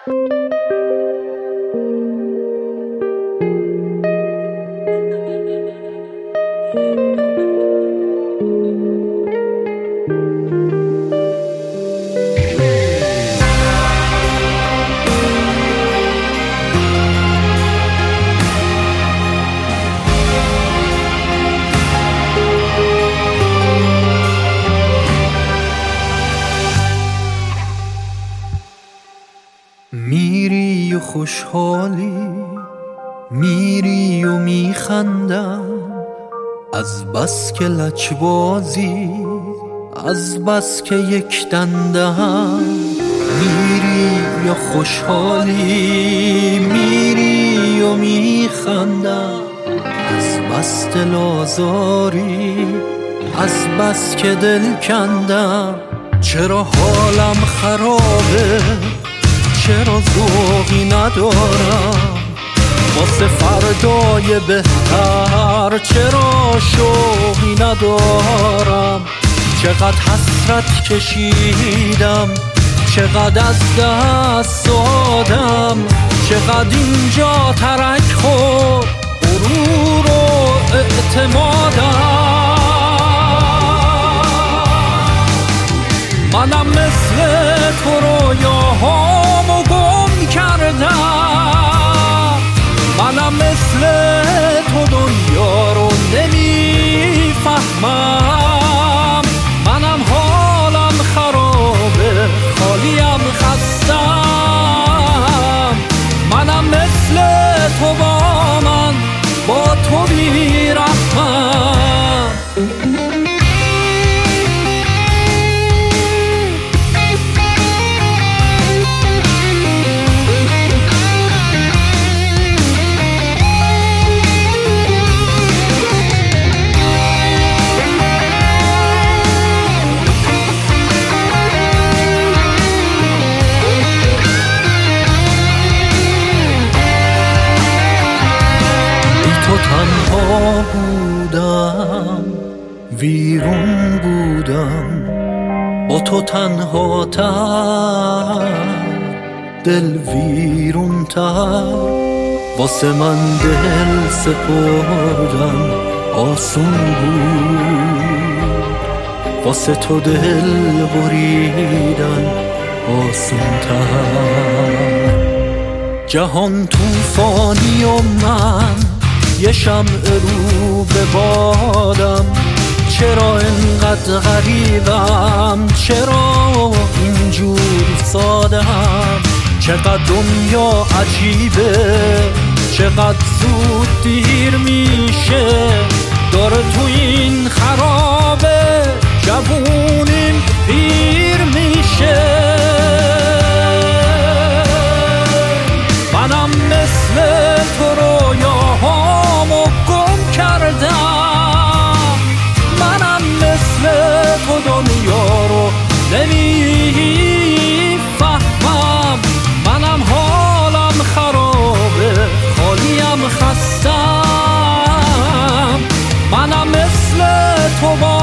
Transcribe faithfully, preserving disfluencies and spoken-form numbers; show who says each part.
Speaker 1: میری و خوشحالی، میری و میخندم، از بس که لجبازی، از بس که یک دندم. میری یا خوشحالی، میری و میخندم، از بس دل آزاری، از بس که دل کندم. چرا حالم خرابه، چرا ذوقی ندارم واسه فردای بهتر، چرا شوقی ندارم. چقدر حسرت کشیدم، چقدر از دست دادم، چقدر اینجا ترک خورد غرور و اعتمادم. منم مثل تو رویاهامو گم کردم، منم مثل تو دنیا رو نمیفهمم. منم حالم خرابه، خالیم خستم. منم مثل تو با من، با تو بی‌رحمم. تنها بودم، ویرون بودم، با تو تنها تر، دل ویرون تر. واسه من دل سپردن آسون بود، واسه تو دل بریدن آسون تر. جهان توفانی و من یه شمع رو به بادم. چرا اینقدر غریبم، چرا اینجور سادم. چقدر دنیا عجیبه، چقدر زود دیر میشه. داره تو این خرابه، جوونیم پیر میشه. منم مثل تو رویاهامو گم کردم، منم مثل تو دنیا رو نمیفهمم. منم حالم خرابه، خالیم خستم. منم مثل تو با